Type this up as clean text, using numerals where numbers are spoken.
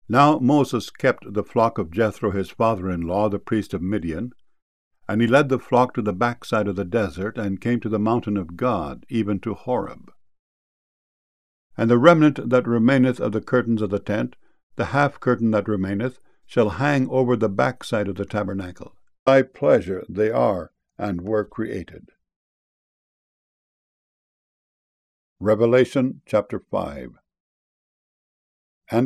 Now Moses kept the flock of Jethro his father-in-law, the priest of Midian, and he led the flock to the backside of the desert, and came to the mountain of God, even to Horeb. And the remnant that remaineth of the curtains of the tent, the half curtain that remaineth, shall hang over the backside of the tabernacle. By pleasure they are and were created. Revelation chapter 5.